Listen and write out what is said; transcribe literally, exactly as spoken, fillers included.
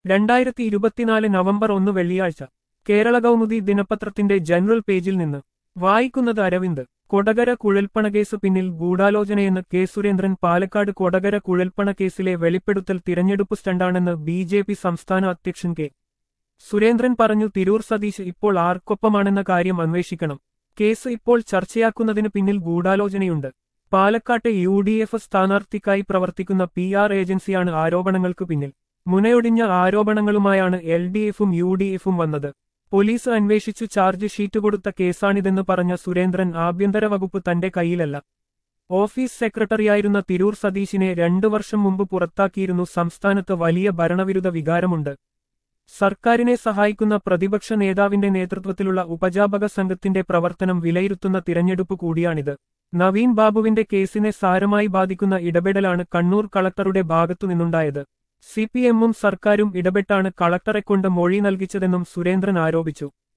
രണ്ടായിരത്തി ഇരുപത്തിനാല് നവംബർ ഒന്ന് വെള്ളിയാഴ്ച കേരള കൗമുദി ദിനപത്രത്തിന്റെ ജനറൽ പേജിൽ നിന്ന് വായിക്കുന്നത് അരവിന്ദ്. കൊടകര കുഴൽപ്പണക്കേസ് പിന്നിൽ ഗൂഢാലോചനയെന്ന് കെ സുരേന്ദ്രൻ. പാലക്കാട് കൊടകര കുഴൽപ്പണ കേസിലെ വെളിപ്പെടുത്തൽ തിരഞ്ഞെടുപ്പ് സ്റ്റണ്ടാണെന്ന് ബി ജെ പി സംസ്ഥാന അധ്യക്ഷൻ കെ സുരേന്ദ്രൻ പറഞ്ഞു. തിരൂർ സതീശ് ഇപ്പോൾ ആർക്കൊപ്പമാണെന്ന കാര്യം അന്വേഷിക്കണം. കേസ് ഇപ്പോൾ ചർച്ചയാക്കുന്നതിന് പിന്നിൽ ഗൂഢാലോചനയുണ്ട്. പാലക്കാട്ടെ യു ഡി എഫ് സ്ഥാനാർത്ഥിക്കായി പ്രവർത്തിക്കുന്ന പി ആർ ഏജൻസിയാണ് ആരോപണങ്ങൾക്ക് പിന്നിൽ. മുനയൊടിഞ്ഞ ആരോപണങ്ങളുമായാണ് എൽ ഡി എഫും യു ഡി എഫും വന്നത്. പോലീസ് അന്വേഷിച്ചു ചാർജ് ഷീറ്റ് കൊടുത്ത കേസാണിതെന്ന് പറഞ്ഞ സുരേന്ദ്രൻ ആഭ്യന്തര വകുപ്പ് തന്റെ കയ്യിലല്ല. ഓഫീസ് സെക്രട്ടറിയായിരുന്ന തിരൂർ സതീശിനെ രണ്ടു വർഷം മുമ്പ് പുറത്താക്കിയിരുന്നു. സംസ്ഥാനത്ത് വലിയ ഭരണവിരുദ്ധ വികാരമുണ്ട്. സർക്കാരിനെ സഹായിക്കുന്ന പ്രതിപക്ഷ നേതാവിന്റെ നേതൃത്വത്തിലുള്ള ഉപജാപക സംഘത്തിന്റെ പ്രവർത്തനം വിലയിരുത്തുന്ന തിരഞ്ഞെടുപ്പ് കൂടിയാണിത്. നവീൻ ബാബുവിന്റെ കേസിനെ സാരമായി ബാധിക്കുന്ന ഇടപെടലാണ് കണ്ണൂർ കളക്ടറുടെ ഭാഗത്തുനിന്നുണ്ടായത്. സി പി എമ്മും സർക്കാരും ഇടപെട്ടാണ് കളക്ടറെക്കൊണ്ട് മൊഴി നൽകിച്ചതെന്നും സുരേന്ദ്രൻ ആരോപിച്ചു.